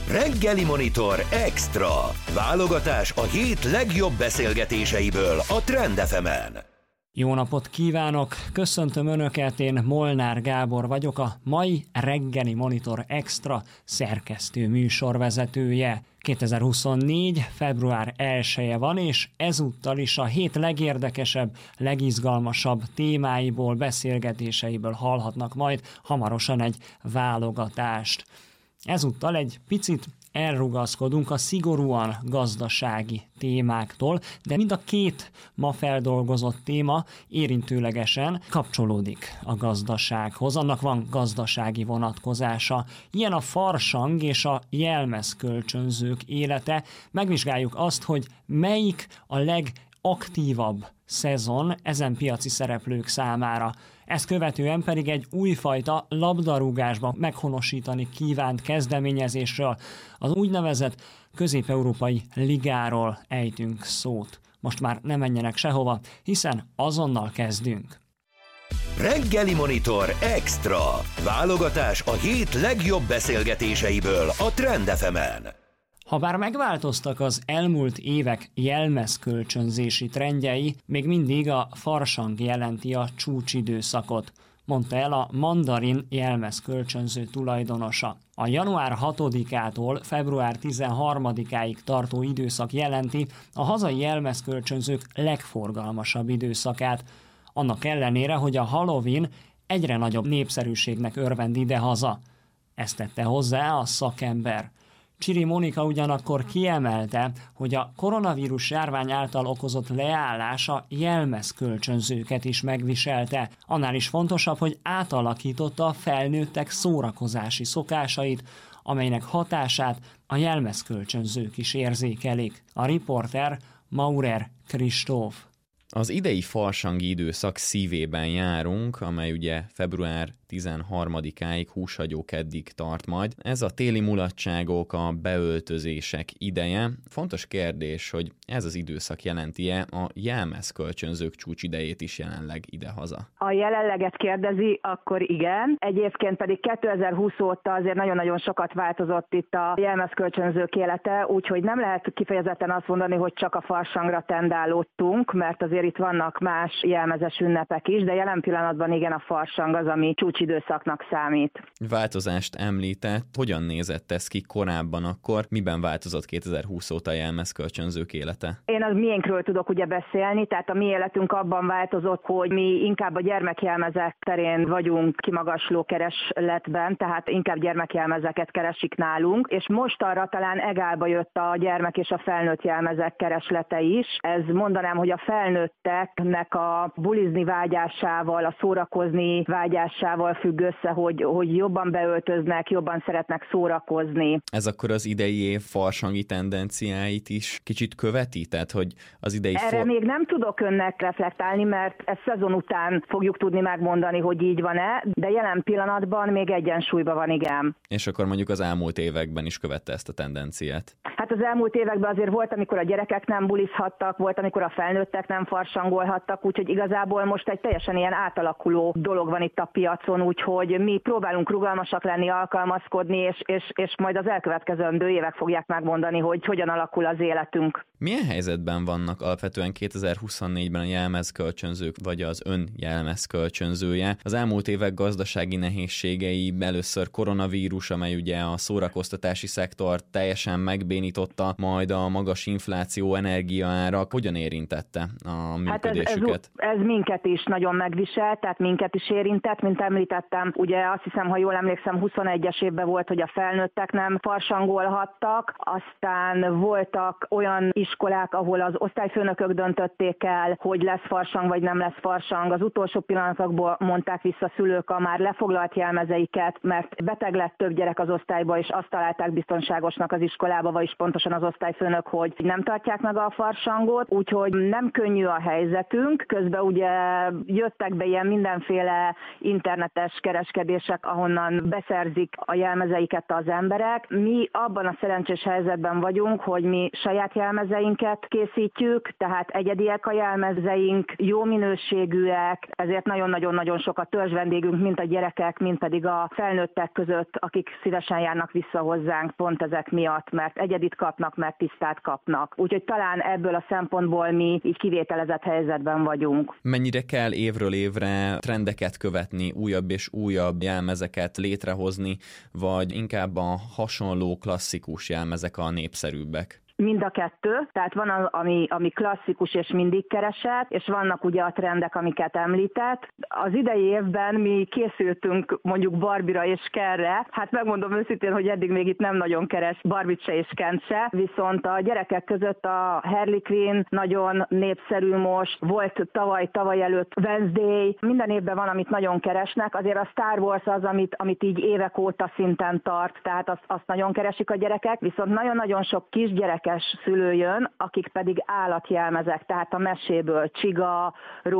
Reggeli Monitor Extra. Válogatás a hét legjobb beszélgetéseiből a Trend FM-en. Jó napot kívánok! Köszöntöm Önöket, én Molnár Gábor vagyok, a mai Reggeli Monitor Extra szerkesztő műsorvezetője. 2024. február 1-e van, és ezúttal is a hét legérdekesebb, legizgalmasabb témáiból, beszélgetéseiből hallhatnak majd hamarosan egy válogatást. Ezúttal egy picit elrugaszkodunk a szigorúan gazdasági témáktól, de mind a két ma feldolgozott téma érintőlegesen kapcsolódik a gazdasághoz, annak van gazdasági vonatkozása. Ilyen a farsang és a jelmezkölcsönzők élete. Megvizsgáljuk azt, hogy melyik a legaktívabb szezon ezen piaci szereplők számára. Ezt követően pedig egy újfajta labdarúgásban meghonosítani kívánt kezdeményezésről, az úgynevezett közép-európai ligáról ejtünk szót. Most már ne menjenek sehova, hiszen azonnal kezdünk. Reggeli Monitor Extra. Válogatás a hét legjobb beszélgetéseiből a Trend FM-en. Habár megváltoztak az elmúlt évek jelmezkölcsönzési trendjei, még mindig a farsang jelenti a csúcsidőszakot, mondta el a Mandarin jelmezkölcsönző tulajdonosa. A január 6-ától február 13-áig tartó időszak jelenti a hazai jelmezkölcsönzők legforgalmasabb időszakát, annak ellenére, hogy a Halloween egyre nagyobb népszerűségnek örvend idehaza. Ezt tette hozzá a szakember. Csiri Monika ugyanakkor kiemelte, hogy a koronavírus járvány által okozott leállás a jelmezkölcsönzőket is megviselte. Annál is fontosabb, hogy átalakította a felnőttek szórakozási szokásait, amelynek hatását a jelmezkölcsönzők is érzékelik. A riporter Maurer Kristóf. Az idei farsangi időszak szívében járunk, amely ugye február 13-áig, húshagyókeddig tart majd. Ez a téli mulatságok, a beöltözések ideje. Fontos kérdés, hogy ez az időszak jelenti-e a jelmezkölcsönzők csúcsidejét is jelenleg idehaza? A jelenleget kérdezi, akkor igen. Egyébként pedig 2020 óta azért nagyon-nagyon sokat változott itt a jelmezkölcsönzők élete, úgyhogy nem lehet kifejezetten azt mondani, hogy csak a farsangra tendálódtunk, mert azért itt vannak más jelmezes ünnepek is, de jelen pillanatban igen, a farsang az, ami csúcsidőszaknak számít. Változást említett, hogyan nézett ez ki korábban akkor, miben változott 2020 óta a jelmezkölcsönzők élete? Én az miénkről tudok ugye beszélni, tehát a mi életünk abban változott, hogy mi inkább a gyermekjelmezek terén vagyunk kimagasló keresletben, tehát inkább gyermekjelmezeket keresik nálunk, és mostanra talán egálba jött a gyermek és a felnőtt jelmezek kereslete is. Ez mondanám, hogy a felnőtteknek a bulizni vágyásával, a szórakozni vágyásával függ össze, hogy jobban beöltöznek, jobban szeretnek szórakozni. Ez akkor az idei év farsangi tendenciáit is kicsit követi? Tehát, hogy az idei Erre még nem tudok önnek reflektálni, mert ezt szezon után fogjuk tudni megmondani, hogy így van-e, de jelen pillanatban még egyensúlyban van, igen. És akkor mondjuk az elmúlt években is követte ezt a tendenciát? Hát az elmúlt években azért volt, amikor a gyerekek nem bulizhattak, volt, amikor a felnőttek nem farsangolhattak, úgyhogy igazából most egy teljesen ilyen átalakuló dolog van itt a piacon, úgyhogy mi próbálunk rugalmasak lenni, alkalmazkodni, és majd az elkövetkezendő évek fogják megmondani, hogy hogyan alakul az életünk. Milyen helyzetben vannak alapvetően 2024-ben a jelmezkölcsönzők, vagy az ön jelmezkölcsönzője? Az elmúlt évek gazdasági nehézségei, először koronavírus, amely ugye a szórakoztatási szektort teljesen megbénította, majd a magas infláció, energiaárak, hogyan érintette a működésüket? Hát ez minket is nagyon megviselt, tehát minket is érintett, mint említettem, ugye azt hiszem, ha jól emlékszem, 21-es évben volt, hogy a felnőttek nem farsangolhattak, aztán voltak olyan iskolák, ahol az osztályfőnökök döntötték el, hogy lesz farsang vagy nem lesz farsang. Az utolsó pillanatokból mondták vissza szülők a már lefoglalt jelmezeiket, mert beteg lett több gyerek az osztályba, és azt találták biztonságosnak az iskolába, vagyis pontosan az osztályfőnök, hogy nem tartják meg a farsangot, úgyhogy nem könnyű a helyzetünk. Közben ugye jöttek be ilyen mindenféle internetes kereskedések, ahonnan beszerzik a jelmezeiket az emberek. Mi abban a szerencsés helyzetben vagyunk, hogy mi saját jelmezeinket készítjük, tehát egyediek a jelmezeink, jó minőségűek, ezért nagyon-nagyon-nagyon sok a törzsvendégünk, mint a gyerekek, mint pedig a felnőttek között, akik szívesen járnak vissza hozzánk pont ezek miatt, mert egyedit kapnak, mert tisztát kapnak. Úgyhogy talán ebből a szempontból mi így kivételezett helyzetben vagyunk. Mennyire kell évről évre trendeket követni, újabb és újabb jelmezeket létrehozni, vagy inkább a hasonló klasszikus jelmezek a népszerűbbek? Mind a kettő, tehát van ami klasszikus és mindig keresett, és vannak ugye a trendek, amiket említett. Az idei évben mi készültünk mondjuk Barbie-ra és Kenre, hát megmondom őszintén, hogy eddig még itt nem nagyon keres Barbie-t se és Kent se, viszont a gyerekek között a Harley Quinn nagyon népszerű most, volt tavaly előtt Wednesday, minden évben van, amit nagyon keresnek, azért a Star Wars az, amit így évek óta szinten tart, tehát azt nagyon keresik a gyerekek, viszont nagyon-nagyon sok kisgyerek szülő jön, akik pedig állatjelmezek, tehát a meséből csiga,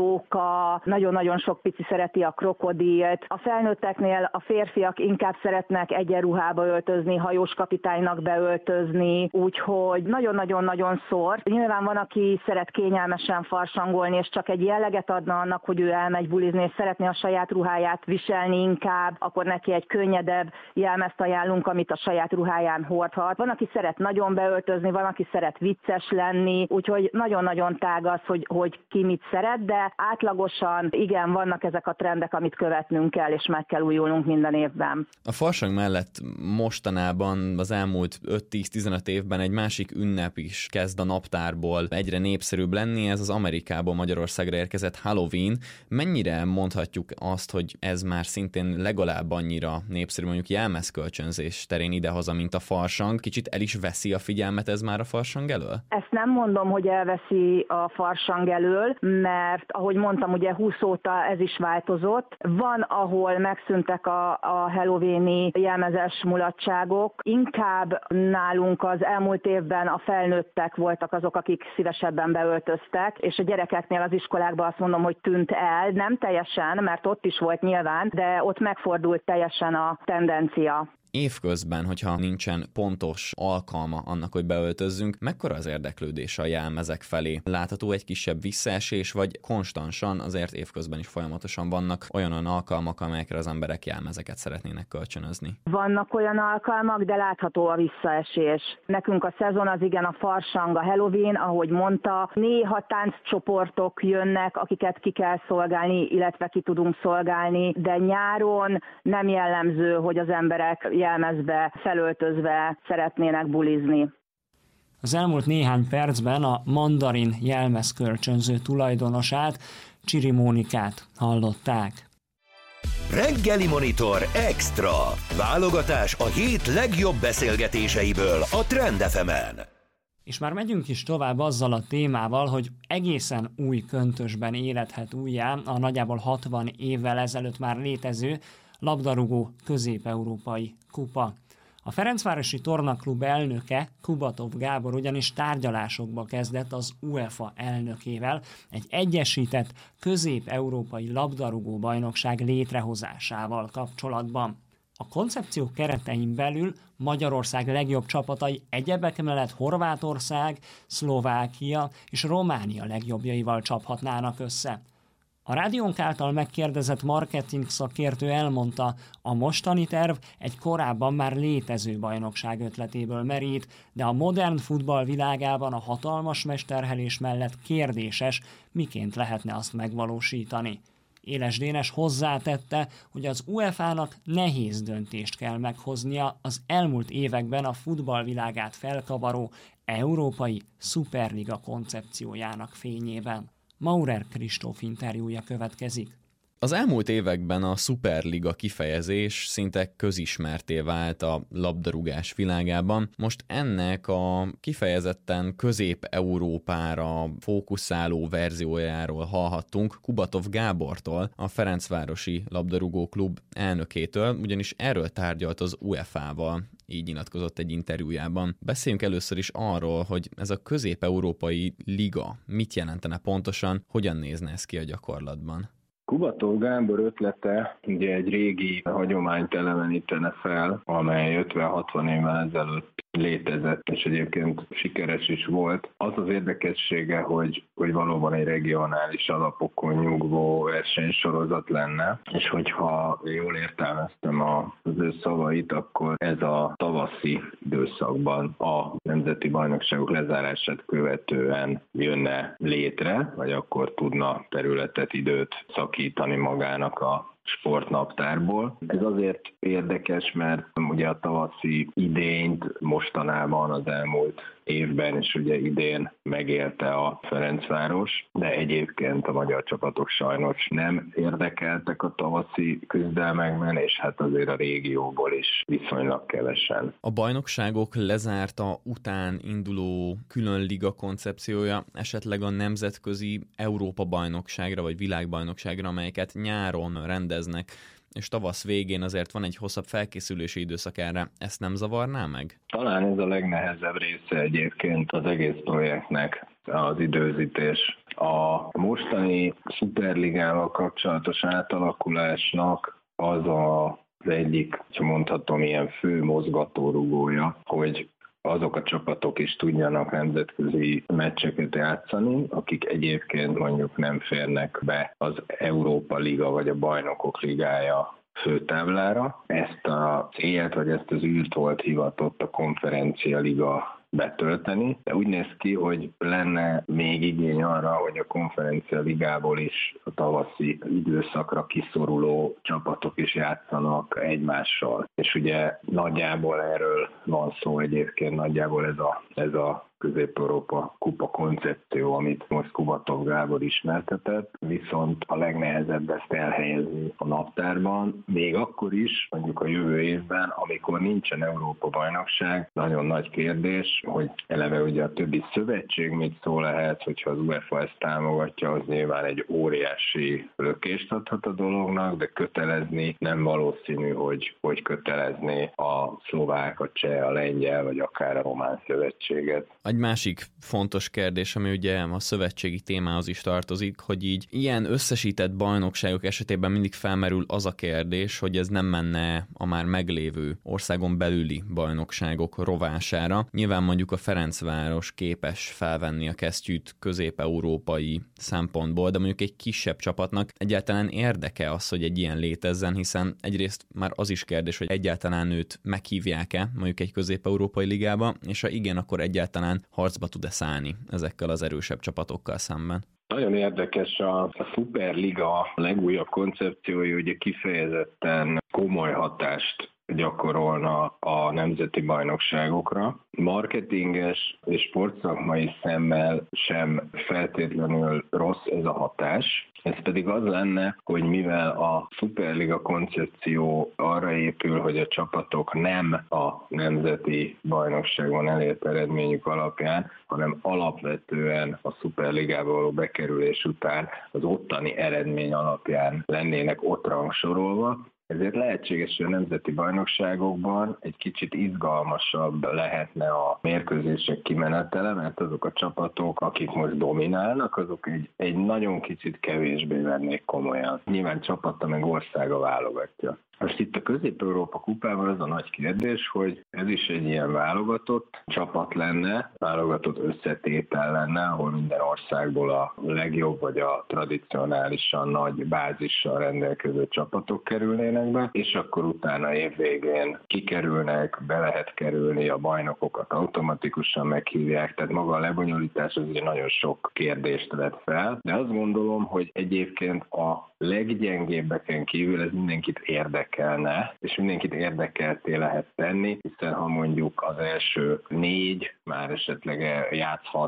róka, nagyon-nagyon sok pici szereti a krokodilt. A felnőtteknél a férfiak inkább szeretnek egyenruhába öltözni, hajós kapitánynak beöltözni, úgyhogy nagyon-nagyon-nagyon szor. Nyilván van, aki szeret kényelmesen farsangolni, és csak egy jelleget adna annak, hogy ő elmegy bulizni, és szeretné a saját ruháját viselni inkább, akkor neki egy könnyedebb jelmezt ajánlunk, amit a saját ruháján hordhat. Van, aki szeret nagyon beöltözni, van, aki szeret vicces lenni, úgyhogy nagyon-nagyon tág az, hogy ki mit szeret, de átlagosan igen, vannak ezek a trendek, amit követnünk kell, és meg kell újulnunk minden évben. A farsang mellett mostanában az elmúlt 5-10-15 évben egy másik ünnep is kezd a naptárból egyre népszerűbb lenni, ez az Amerikából Magyarországra érkezett Halloween. Mennyire mondhatjuk azt, hogy ez már szintén legalább annyira népszerű, mondjuk jelmezkölcsönzés terén idehaza, mint a farsang? Kicsit el is veszi a figyelmet ez már a farsang elől? Ezt nem mondom, hogy elveszi a farsang elől, mert ahogy mondtam, ugye 20 óta ez is változott. Van, ahol megszűntek a halloweeni jelmezes mulatságok. Inkább nálunk az elmúlt évben a felnőttek voltak azok, akik szívesebben beöltöztek, és a gyerekeknél az iskolákban azt mondom, hogy tűnt el. Nem teljesen, mert ott is volt nyilván, de ott megfordult teljesen a tendencia. Évközben, hogyha nincsen pontos alkalma annak, hogy beöltözzünk, mekkora az érdeklődés a jelmezek felé? Látható egy kisebb visszaesés, vagy konstansan azért évközben is folyamatosan vannak olyan alkalmak, amelyekre az emberek jelmezeket szeretnének kölcsönözni? Vannak olyan alkalmak, de látható a visszaesés. Nekünk a szezon az igen a farsang, a Halloween, ahogy mondta, néha tánccsoportok jönnek, akiket ki kell szolgálni, illetve ki tudunk szolgálni, de nyáron nem jellemző, hogy az emberek jelmezbe felöltözve szeretnének bulizni. Az elmúlt néhány percben a Mandarin jelmezkölcsönző tulajdonosát, Csiri Mónikát hallották. Reggeli Monitor Extra. Válogatás a hét legjobb beszélgetéseiből a Trend FM-en. És már megyünk is tovább azzal a témával, hogy egészen új köntösben éledhet újjá a nagyjából 60 évvel ezelőtt már létező labdarúgó közép-európai kupa. A Ferencvárosi Tornaklub elnöke, Kubatov Gábor ugyanis tárgyalásokba kezdett az UEFA elnökével egy egyesített közép-európai labdarúgó bajnokság létrehozásával kapcsolatban. A koncepció keretein belül Magyarország legjobb csapatai egyebek mellett Horvátország, Szlovákia és Románia legjobbjaival csaphatnának össze. A rádiónk által megkérdezett marketing szakértő elmondta, a mostani terv egy korábban már létező bajnokság ötletéből merít, de a modern futball világában a hatalmas mesterhelés mellett kérdéses, miként lehetne azt megvalósítani. Éles Dénes hozzátette, hogy az UEFA-nak nehéz döntést kell meghoznia az elmúlt években a futballvilágát felkavaró európai szuperliga koncepciójának fényében. Maurer Kristóf interjúja következik. Az elmúlt években a Superliga kifejezés szinte közismertté vált a labdarúgás világában. Most ennek a kifejezetten Közép-Európára fókuszáló verziójáról hallhattunk Kubatov Gábortól, a Ferencvárosi Labdarúgó Klub elnökétől, ugyanis erről tárgyalt az UEFA-val. Így nyilatkozott egy interjújában. Beszéljünk először is arról, hogy ez a közép-európai liga mit jelentene pontosan, hogyan nézne ez ki a gyakorlatban. Kubatov Gábor ötlete ugye egy régi hagyományt elevenítene fel, amely 50-60 évvel ezelőtt létezett, és egyébként sikeres is volt. Az az érdekessége, hogy valóban egy regionális alapokon nyugvó versenysorozat lenne, és hogyha jól értelmeztem az ő szavait, akkor ez a tavaszi időszakban a nemzeti bajnokságok lezárását követően jönne létre, vagy akkor tudna területet, időt szakítani magának a sportnaptárból. Ez azért érdekes, mert ugye a tavaszi idényt mostanában az elmúlt évben, és ugye idén megélte a Ferencváros, de egyébként a magyar csapatok sajnos nem érdekeltek a tavaszi küzdelmekben, és hát azért a régióból is viszonylag kevesen. A bajnokságok lezárta után induló külön liga koncepciója esetleg a nemzetközi Európa-bajnokságra vagy világbajnokságra, amelyeket nyáron rendeznek, és tavasz végén azért van egy hosszabb felkészülési időszak erre. Ezt nem zavarná meg? Talán ez a legnehezebb része egyébként az egész projektnek, az időzítés. A mostani szuperligával kapcsolatos átalakulásnak az egyik, ha mondhatom, ilyen fő mozgatórugója, hogy azok a csapatok is tudjanak nemzetközi meccseket játszani, akik egyébként mondjuk nem férnek be az Európa Liga vagy a Bajnokok Ligája főtáblára. Ezt a célt, vagy ezt az űrt volt hivatott a Konferencia Liga betölteni, de úgy néz ki, hogy lenne még igény arra, hogy a Konferencia Ligából is a tavaszi időszakra kiszoruló csapatok is játszanak egymással. És ugye nagyjából erről van szó egyébként, nagyjából ez a Közép-Európa kupa koncepció, amit most Kubatov Gábor ismertetett, viszont a legnehezebb ezt elhelyezni a naptárban, még akkor is, mondjuk a jövő évben, amikor nincsen Európa-bajnokság, nagyon nagy kérdés, hogy eleve ugye a többi szövetség mit szól ehhez, hogyha az UEFA ezt támogatja, az nyilván egy óriási lökést adhat a dolognak, de kötelezni nem valószínű, hogy kötelezné a szlovák, a cseh, a lengyel, vagy akár a román szövetséget. Egy másik fontos kérdés, ami ugye a szövetségi témához is tartozik, hogy így ilyen összesített bajnokságok esetében mindig felmerül az a kérdés, hogy ez nem menne a már meglévő országon belüli bajnokságok rovására. Nyilván mondjuk a Ferencváros képes felvenni a kesztyűt közép-európai szempontból, de mondjuk egy kisebb csapatnak egyáltalán érdeke az, hogy egy ilyen létezzen, hiszen egyrészt már az is kérdés, hogy egyáltalán őt meghívják-e mondjuk egy közép-európai ligába, és ha igen, akkor egyáltalán harcba tud-e szállni ezekkel az erősebb csapatokkal szemben? Nagyon érdekes a Superliga legújabb koncepciója, ugye kifejezetten komoly hatást gyakorolna a nemzeti bajnokságokra. Marketinges és sportszakmai szemmel sem feltétlenül rossz ez a hatás. Ez pedig az lenne, hogy mivel a Superliga koncepció arra épül, hogy a csapatok nem a nemzeti bajnokságon elért eredményük alapján, hanem alapvetően a Superligába való bekerülés után az ottani eredmény alapján lennének ott rangsorolva, ezért lehetséges, hogy a nemzeti bajnokságokban egy kicsit izgalmasabb lehetne a mérkőzések kimenetele, mert azok a csapatok, akik most dominálnak, azok egy nagyon kicsit kevésbé vennék komolyan. Nyilván csapata meg országa válogatja. Most itt a Közép-Európa kupában az a nagy kérdés, hogy ez is egy ilyen válogatott csapat lenne, válogatott összetétel lenne, ahol minden országból a legjobb vagy a tradicionálisan nagy bázissal rendelkező csapatok kerülnének be, és akkor utána évvégén kikerülnek, be lehet kerülni, a bajnokokat automatikusan meghívják, tehát maga a lebonyolítás az ugye nagyon sok kérdést vet fel, de azt gondolom, hogy egyébként a leggyengébbeken kívül ez mindenkit érdekelne, és mindenkit érdekelté lehet tenni, hiszen ha mondjuk az első 4 már esetleg játszhat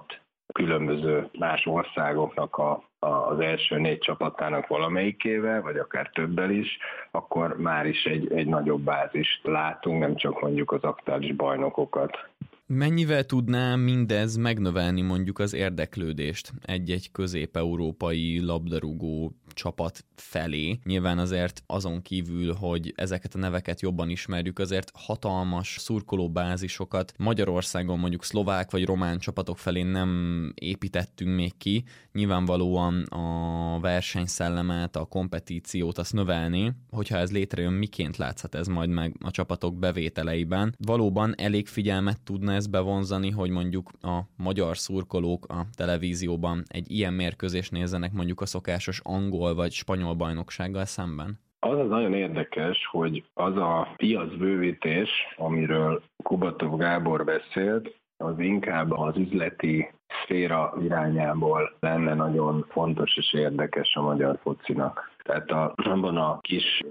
különböző más országoknak az első 4 csapatának valamelyikével, vagy akár többel is, akkor már is egy nagyobb bázist látunk, nem csak mondjuk az aktuális bajnokokat. Mennyivel tudná mindez megnövelni mondjuk az érdeklődést egy-egy közép-európai labdarúgó csapat felé? Nyilván azért azon kívül, hogy ezeket a neveket jobban ismerjük, azért hatalmas szurkolóbázisokat Magyarországon mondjuk szlovák vagy román csapatok felé nem építettünk még ki. Nyilvánvalóan a versenyszellemet, a kompetíciót azt növelni, hogyha ez létrejön, miként látszhat ez majd meg a csapatok bevételeiben? Valóban elég figyelmet tudna ez bevonzani, hogy mondjuk a magyar szurkolók a televízióban egy ilyen mérkőzést nézzenek mondjuk a szokásos angol vagy spanyol bajnoksággal szemben? Az nagyon érdekes, hogy az a piacbővítés, amiről Kubatov Gábor beszélt, az inkább az üzleti szféra irányából lenne nagyon fontos és érdekes a magyar focinak. Tehát abban a kis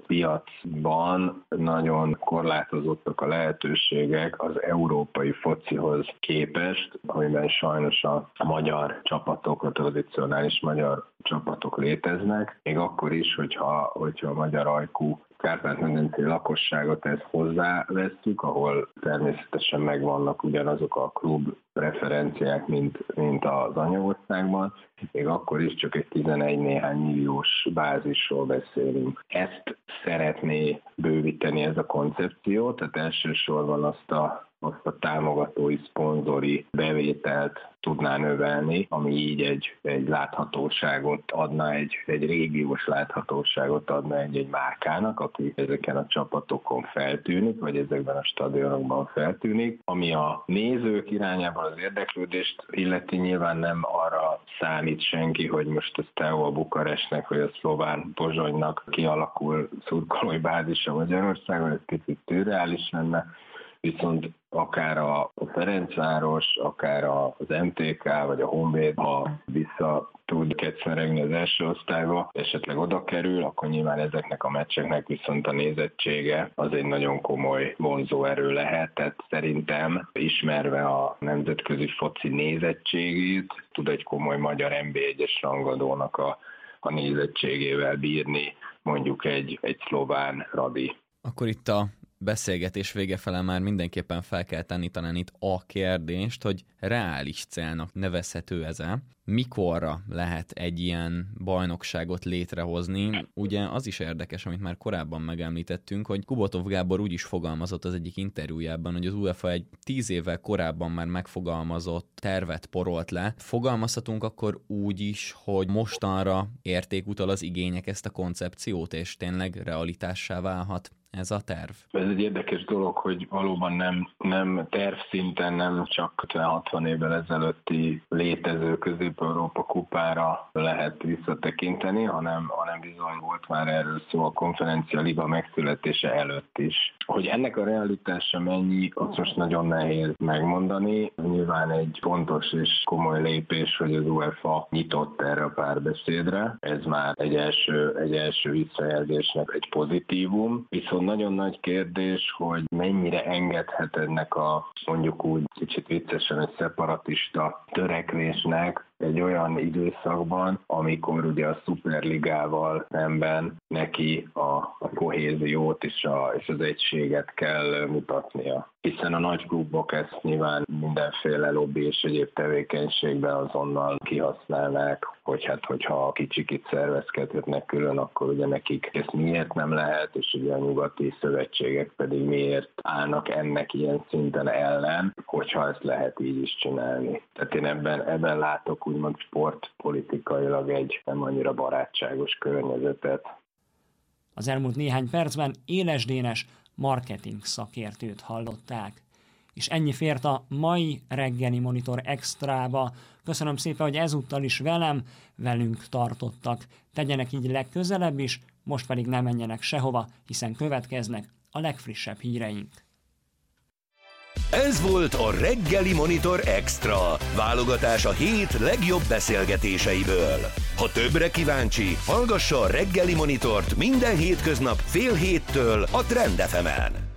piacban nagyon korlátozottak a lehetőségek az európai focihoz képest, amiben sajnos a magyar csapatok, a tradicionális magyar csapatok léteznek, még akkor is, hogyha a magyar ajkú Kárpát-medencei lakosságot ezt hozzávesztjük, ahol természetesen megvannak ugyanazok a klub referenciák, mint az anyaországban, még akkor is csak egy 11 néhány milliós bázisról beszélünk. Ezt szeretné bővíteni ez a koncepció, tehát elsősorban azt a támogatói, szponzori bevételt tudná növelni, ami így egy láthatóságot adna, egy régiós láthatóságot adna egy márkának, aki ezeken a csapatokon feltűnik, vagy ezekben a stadionokban feltűnik. Ami a nézők irányában az érdeklődést illeti, nyilván nem arra számít senki, hogy most a Steaua Bukarestnek, vagy a szlován Pozsonynak kialakul szurkolói bázisa Magyarországon, ez kicsit szürreális lenne, viszont akár a Ferencváros, akár az MTK vagy a Honvéd, ha vissza tud kecmeregni az első osztályba, esetleg oda kerül, akkor nyilván ezeknek a meccseknek viszont a nézettsége az egy nagyon komoly vonzóerő lehet. Tehát szerintem ismerve a nemzetközi foci nézettségét, tud egy komoly magyar NB1-es rangadónak a nézettségével bírni mondjuk egy szlován Radi. Akkor itt a beszélgetés vége fele már mindenképpen fel kell tenni talán itt a kérdést, hogy reális célnak nevezhető ez-e? Mikorra lehet egy ilyen bajnokságot létrehozni? Ugye az is érdekes, amit már korábban megemlítettünk, hogy Kubatov Gábor úgy is fogalmazott az egyik interjújában, hogy az UEFA egy 10 évvel korábban már megfogalmazott tervet porolt le. Fogalmazhatunk akkor úgy is, hogy mostanra értékutal az igények ezt a koncepciót, és tényleg realitássá válhat ez a terv? Ez egy érdekes dolog, hogy valóban nem tervszinten, nem csak 50-60 évvel ezelőtti létező Közép-Európa kupára lehet visszatekinteni, hanem bizony volt már erről szó a Konferencia Liga megszületése előtt is. Hogy ennek a realitása mennyi, azt most nagyon nehéz megmondani. Nyilván egy fontos és komoly lépés, hogy az UEFA nyitott erre a párbeszédre. Ez már egy első visszajelzésnek egy pozitívum. Viszont nagyon nagy kérdés, hogy mennyire engedhet ennek a mondjuk úgy kicsit viccesen egy szeparatista törekvésnek egy olyan időszakban, amikor ugye a szuperligával szemben neki a kohéziót és az egységet kell mutatnia. Hiszen a nagy klubok ezt nyilván mindenféle lobby és egyéb tevékenységben azonnal kihasználnák, hogyha a kicsikit szervezkedhetnek külön, akkor ugye nekik ezt miért nem lehet, és ugye a nyugati szövetségek pedig miért állnak ennek ilyen szinten ellen, hogyha ezt lehet így is csinálni. Tehát én ebben látok úgymond sportpolitikailag egy nem annyira barátságos környezetet. Az elmúlt néhány percben Éles Dénes marketing szakértőt hallották. És ennyi fért a mai reggeli Monitor Extrába. Köszönöm szépen, hogy ezúttal is velünk tartottak. Tegyenek így legközelebb is, most pedig ne menjenek sehova, hiszen következnek a legfrissebb híreink. Ez volt a reggeli Monitor Extra, válogatás a hét legjobb beszélgetéseiből. Ha többre kíváncsi, hallgassa a reggeli Monitort minden hétköznap fél héttől a Trend FM-en.